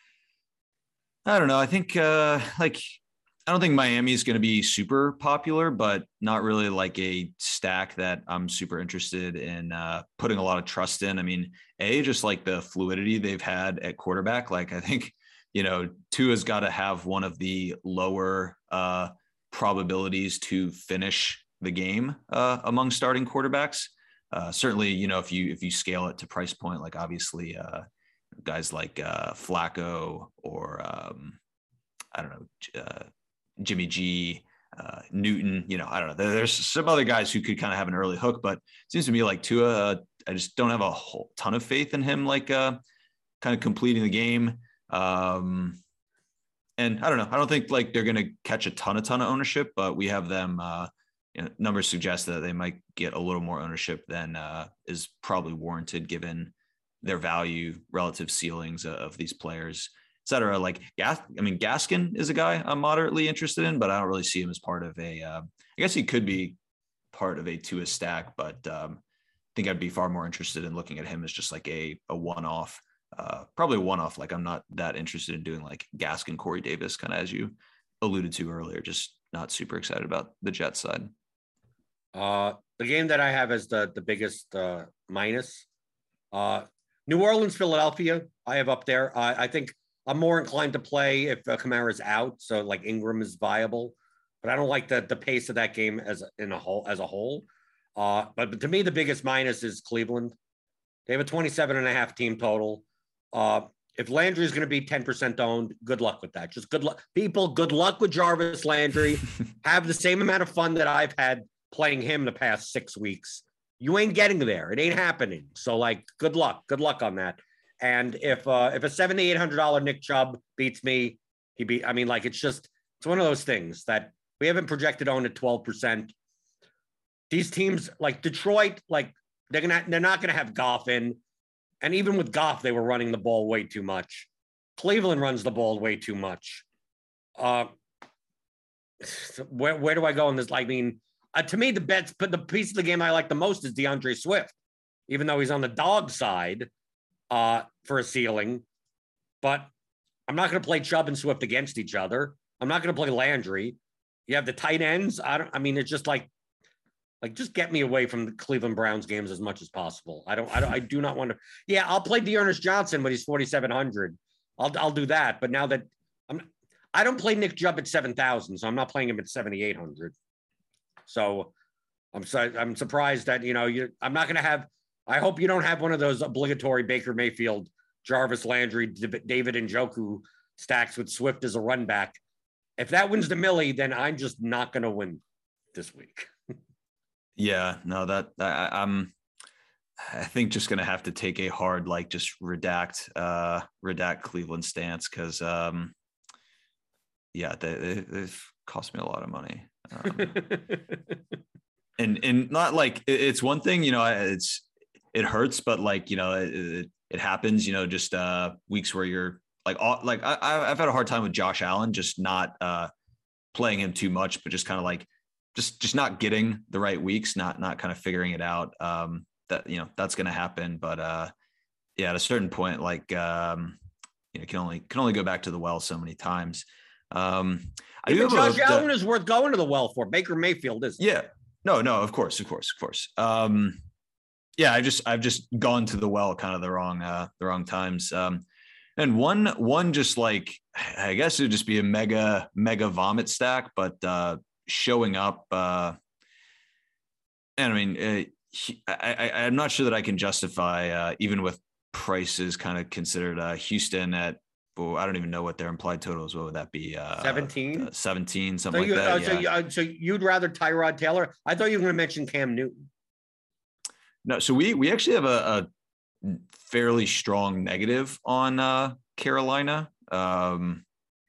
I don't know. I think uh, like. I don't think Miami is going to be super popular, but not really like a stack that I'm super interested in uh, putting a lot of trust in. I mean, A, just like the fluidity they've had at quarterback. Like I think, you know, Tua's got to have one of the lower uh, probabilities to finish the game uh, among starting quarterbacks. Uh, certainly, you know, if you if you scale it to price point, like obviously uh, guys like uh, Flacco or um, I don't know, uh, Jimmy G, uh, Newton, you know, I don't know. There, there's some other guys who could kind of have an early hook, but it seems to me like Tua, uh, I just don't have a whole ton of faith in him, like uh, kind of completing the game. Um, and I don't know. I don't think like they're going to catch a ton, a ton of ownership, but we have them, uh, you know, numbers suggest that they might get a little more ownership than uh, is probably warranted given their value, relative ceilings of, of these players, et cetera. Like Gas, I mean, Gaskin is a guy I'm moderately interested in, but I don't really see him as part of a, uh, I guess he could be part of a Tua stack, but um, I think I'd be far more interested in looking at him as just like a, a one-off, uh, probably a one-off. Like I'm not that interested in doing like Gaskin, Corey Davis, kind of as you alluded to earlier, just not super excited about the Jets side. Uh, the game that I have as the, the biggest uh, minus, uh, New Orleans, Philadelphia, I have up there. Uh, I think I'm more inclined to play if uh, Kamara's out, so like Ingram is viable, but I don't like the the pace of that game as in a whole as a whole. Uh, but, but to me, the biggest minus is Cleveland. They have a twenty-seven and a half team total. Uh, if Landry is going to be ten percent owned, good luck with that. Just good luck, people. Good luck with Jarvis Landry. Have the same amount of fun that I've had playing him the past six weeks. You ain't getting there. It ain't happening. So like, good luck. Good luck on that. And if uh, if a seventy-eight hundred dollars Nick Chubb beats me, he beat. I mean, like it's just it's one of those things that we haven't projected on at twelve percent. These teams like Detroit, like they're gonna they're not gonna have Goff in, and even with Goff, they were running the ball way too much. Cleveland runs the ball way too much. Uh, where where do I go in this? I mean, uh, to me, the bets, but the piece of the game I like the most is DeAndre Swift, even though he's on the dog side. Uh, for a ceiling, but I'm not going to play Chubb and Swift against each other. I'm not going to play Landry. You have the tight ends. I don't. I mean, it's just like, like just get me away from the Cleveland Browns games as much as possible. I don't. I don't. I do not want to. Yeah, I'll play Dearness Johnson, but he's forty-seven hundred. I'll I'll do that. But now that I'm, I don't play Nick Chubb at seven thousand, so I'm not playing him at seventy-eight hundred. So I'm sorry. I'm surprised that you know you. I'm not going to have. I hope you don't have one of those obligatory Baker Mayfield, Jarvis Landry, David Njoku stacks with Swift as a run back. If that wins the Millie, then I'm just not going to win this week. Yeah, no, that I, I'm, I think just going to have to take a hard, like just redact, uh, redact Cleveland stance. Cause, um, yeah, they, they, they've cost me a lot of money. Um, and, and not like, it's one thing, you know, it's, it hurts, but like, you know, it, it happens, you know, just, uh, weeks where you're like, all, like I, I've had a hard time with Josh Allen, just not, uh, playing him too much, but just kind of like, just, just not getting the right weeks, not, not kind of figuring it out. Um, that, you know, that's going to happen. But, uh, yeah, at a certain point, like, um, you know, can only, can only go back to the well so many times. Um, I Even do Josh a, Allen is worth going to the well for. Baker Mayfield is. Yeah, no, no, of course, of course, of course. Um, yeah, I just, I've just gone to the well kind of the wrong, uh, the wrong times. Um, and one, one, just like, I guess it would just be a mega, mega vomit stack, but, uh, showing up, uh, and I mean, uh, he, I, I, I'm not sure that I can justify, uh, even with prices kind of considered, uh, Houston at, well, I don't even know what their implied totals. What would that be? Uh, seventeen, uh, seventeen, something so you, like that. uh, yeah. so, you, uh, so you'd rather Tyrod Taylor? I thought you were going to mention Cam Newton. No, so we we actually have a, a fairly strong negative on uh, Carolina. Um,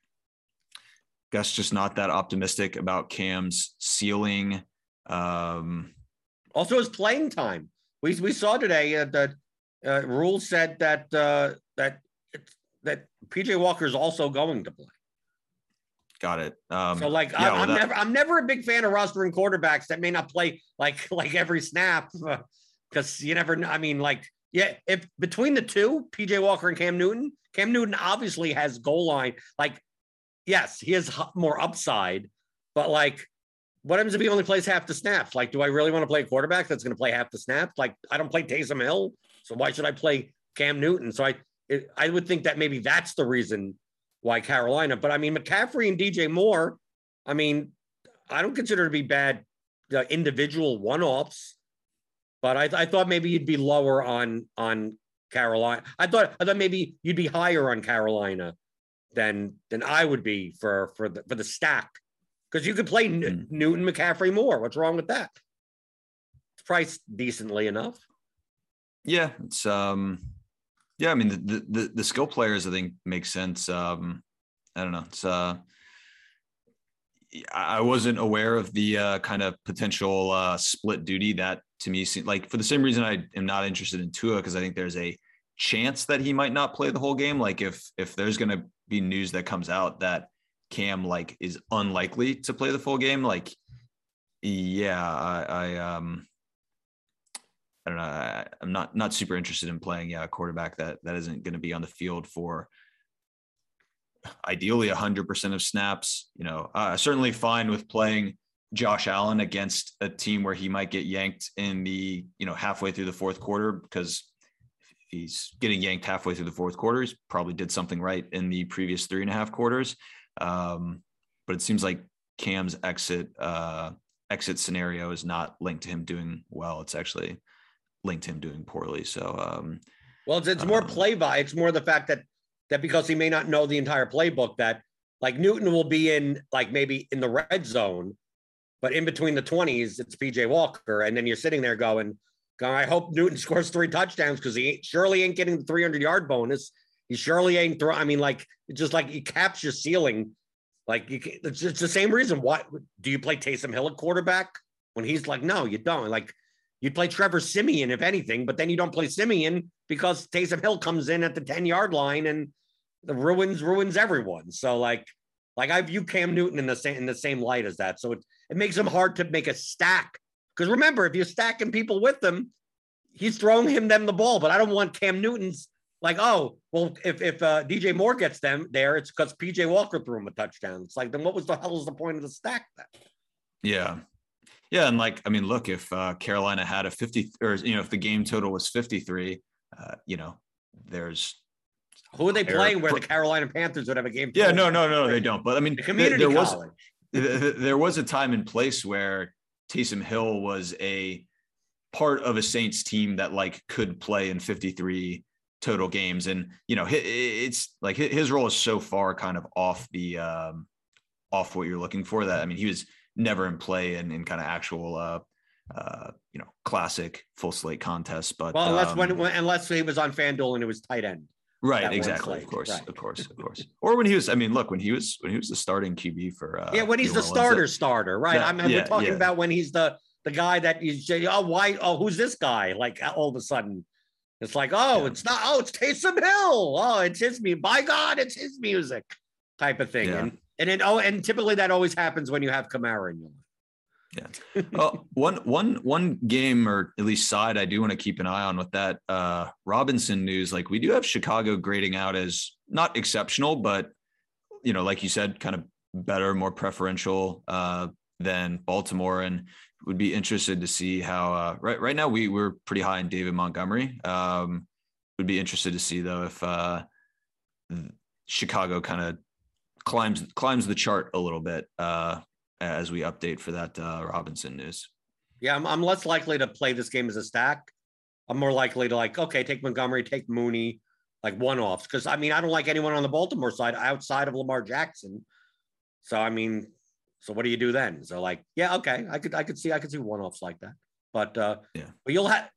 guess just not that optimistic about Cam's ceiling. Um, also, his playing time. We we saw today uh, that uh, Rule said that uh, that that P J Walker is also going to play. Got it. Um, so like, yeah, I, well, I'm that, never I'm never a big fan of rostering quarterbacks that may not play like like every snap. Uh, Because you never know. I mean, like, yeah, if between the two, P J Walker and Cam Newton, Cam Newton obviously has goal line. Like, yes, he has more upside, but like, what happens if he only plays half the snaps? Like, do I really want to play a quarterback that's going to play half the snaps? Like, I don't play Taysom Hill, so why should I play Cam Newton? So I, it, I would think that maybe that's the reason why Carolina. But I mean, McCaffrey and D J Moore, I mean, I don't consider to be bad uh, individual one-offs. But I, I thought maybe you'd be lower on on Carolina. I thought I thought maybe you'd be higher on Carolina than than I would be for for the for the stack, because you could play N- Newton, McCaffrey, Moore. What's wrong with that? It's priced decently enough. Yeah, it's um, yeah. I mean, the the the skill players I think make sense. Um, I don't know. It's uh. I wasn't aware of the uh, kind of potential uh, split duty that to me seemed like, for the same reason I am not interested in Tua, because I think there's a chance that he might not play the whole game. Like if if there's going to be news that comes out that Cam like is unlikely to play the full game, like yeah, I, I um I don't know, I, I'm not not super interested in playing yeah a quarterback that that isn't going to be on the field for ideally one hundred percent of snaps. You know, uh, certainly fine with playing Josh Allen against a team where he might get yanked in the, you know, halfway through the fourth quarter, because if he's getting yanked halfway through the fourth quarter, he's probably did something right in the previous three and a half quarters. Um, but it seems like Cam's exit uh, exit scenario is not linked to him doing well. It's actually linked to him doing poorly. So, um, well, it's, it's more um, play by. It's more the fact that that because he may not know the entire playbook, that like Newton will be in like maybe in the red zone, but in between the twenties, it's P J Walker. And then you're sitting there going, going I hope Newton scores three touchdowns, because he ain't, surely ain't getting the three hundred yard bonus. He surely ain't throw. I mean, like, it's just like he caps your ceiling. Like you can, it's, it's the same reason. Why do you play Taysom Hill at quarterback when he's like, no, you don't. Like you'd play Trevor Siemian, if anything, but then you don't play Siemian because Taysom Hill comes in at the ten yard line and the ruins, ruins everyone. So like, like I view Cam Newton in the same, in the same light as that. So it, it makes him hard to make a stack. Because remember, if you're stacking people with him, he's throwing him them the ball. But I don't want Cam Newton's like, oh, well, if if uh, D J Moore gets them there, it's because P J Walker threw him a touchdown. It's like, then what was the hell is the point of the stack then? Yeah. Yeah. And like, I mean, look, if uh, Carolina had a fifty, or, you know, if the game total was fifty-three, uh, you know, there's, who are they playing where the Carolina Panthers would have a game? Yeah, no, no, no, they don't. But I mean, the community there was college. there was a time and place where Taysom Hill was a part of a Saints team that like could play in fifty-three total games. And, you know, it's like his role is so far kind of off the, um, off what you're looking for that, I mean, he was never in play in, in kind of actual, uh, uh, you know, classic full slate contests, but well, unless um, when, when, unless he was on FanDuel and it was tight end. Right. Exactly. Of course, right. of course, of course. Or when he was, I mean, look, when he was, when he was the starting Q B for, uh, yeah, when he's the starter starter, right. That, I mean, yeah, we're talking yeah. about when he's the, the guy that you say, oh, why? Oh, who's this guy? Like all of a sudden it's like, oh, yeah. it's not, oh, it's Taysom Hill. Oh, it's his music. By God, it's his music type of thing. Yeah. And, and it, oh, and typically that always happens when you have Kamara in your life. Yeah. Well, one, one, one game or at least side I do want to keep an eye on with that uh, Robinson news. Like we do have Chicago grading out as not exceptional, but, you know, like you said, kind of better, more preferential uh, than Baltimore, and would be interested to see how uh, right, right now we we're pretty high in David Montgomery. Um, would be interested to see though, if uh, Chicago kind of climbs, climbs the chart a little bit uh, as we update for that uh, Robinson news. Yeah, I'm, I'm less likely to play this game as a stack. I'm more likely to like, okay, take Montgomery, take Mooney, like one-offs. Because, I mean, I don't like anyone on the Baltimore side outside of Lamar Jackson. So, I mean, so what do you do then? So, like, yeah, okay, I could I could see I could see one-offs like that. But, uh, yeah, but you'll have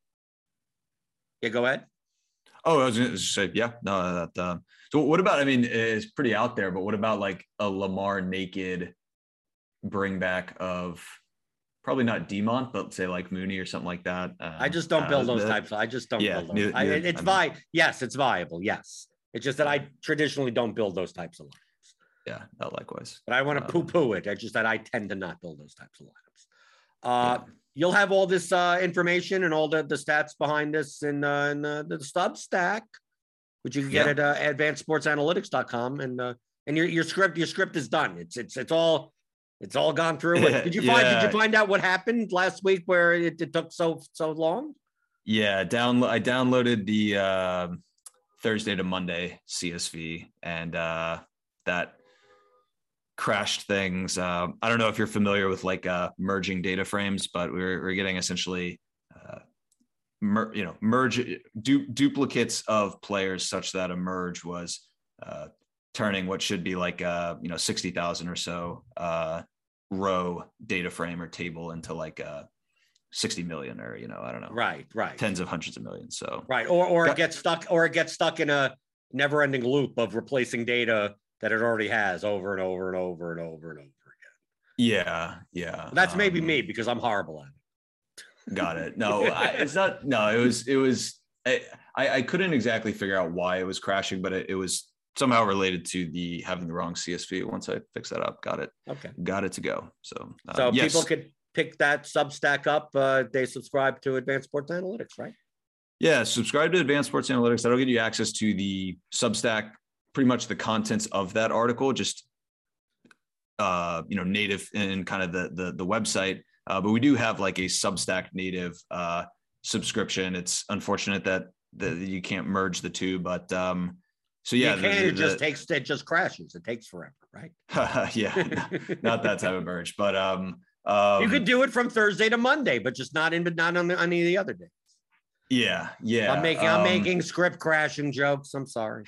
– yeah, go ahead. Oh, I was going to say, yeah, no, that. Uh, so what about, I mean, it's pretty out there, but what about like a Lamar naked bring back of probably not Demont, but say like Mooney or something like that? Uh, I just don't build uh, those the, types. I just don't yeah, build those. neither, I, neither, it's I vi- mean, Yes, it's viable. Yes. It's just that I traditionally don't build those types of lineups. Yeah, not likewise. But I want to um, poo-poo it. It's just that I tend to not build those types of lineups. Uh, yeah. You'll have all this uh, information and all the, the stats behind this in, uh, in uh, the Substack, which you can get yeah. at uh, advanced sports analytics dot com. And uh, and your your script your script is done. It's it's it's all it's all gone through. Did you find yeah. Did you find out what happened last week where it, it took so so long? Yeah, down I downloaded the uh, Thursday to Monday C S V, and uh, that crashed things. Uh, I don't know if you're familiar with like uh, merging data frames, but we we're we're getting essentially. Uh, Mer, you know, merge du- duplicates of players such that a merge was uh, turning what should be like a, you know, sixty thousand or so uh, row data frame or table into like a sixty million or, you know, I don't know. Right, right. Tens of hundreds of millions. So, right. Or, or Got- it gets stuck or it gets stuck in a never ending loop of replacing data that it already has over and over and over and over and over again. Yeah. Yeah. Well, that's maybe um, me because I'm horrible at it. Got it. No, I, it's not. No, it was, it was, I, I couldn't exactly figure out why it was crashing, but it, it was somehow related to the having the wrong C S V. Once I fixed that up, got it. Okay. Got it to go. So, uh, so yes. people could pick that Substack up. Uh, they subscribe to Advanced Sports Analytics, right? Yeah. Subscribe to Advanced Sports Analytics. That'll get you access to the Substack, pretty much the contents of that article, just, uh, you know, native in kind of the, the, the website. Uh, but we do have like a Substack native uh, subscription. It's unfortunate that, that you can't merge the two, but um, so yeah, you can, the, the, it just takes it just crashes. It takes forever, right? yeah, not, not that type of merge, but um, um, you could do it from Thursday to Monday, but just not in, but not on, the, on any of the other days. Yeah, yeah. I'm making um, I'm making script crashing jokes. I'm sorry.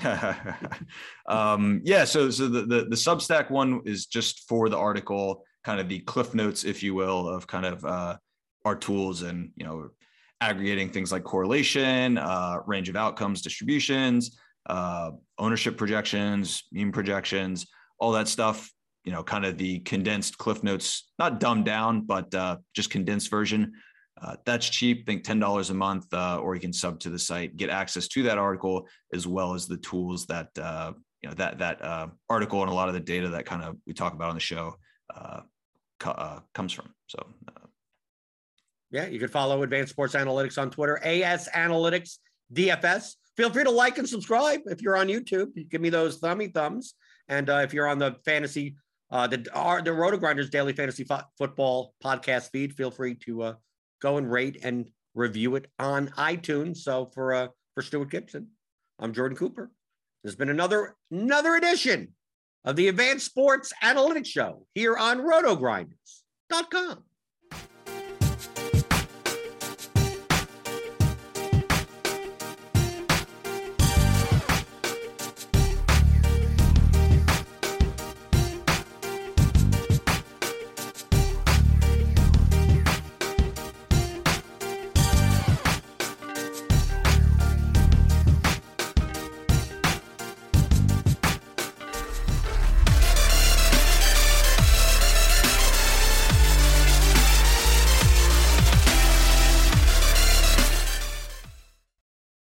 um, yeah. So so the, the the Substack one is just for the article, kind of the cliff notes, if you will, of kind of uh, our tools and, you know, aggregating things like correlation, uh, range of outcomes, distributions, uh, ownership projections, mean projections, all that stuff. You know, kind of the condensed cliff notes, not dumbed down, but uh, just condensed version. Uh, that's cheap. I think ten dollars a month, uh, or you can sub to the site, get access to that article, as well as the tools that, uh, you know, that, that uh, article and a lot of the data that kind of we talk about on the show uh, co- uh, comes from. So, uh, yeah, you can follow Advanced Sports Analytics on Twitter, A S Analytics D F S. Feel free to like and subscribe if you're on YouTube. You give me those thummy thumbs. And uh, if you're on the fantasy, uh, the, our, the Roto Grinders Daily Fantasy Fo- Football podcast feed, feel free to uh, go and rate and review it on iTunes. So for uh, for Stuart Gibson, I'm Jordan Cooper. There's been another another edition of the Advanced Sports Analytics Show here on roto grinders dot com.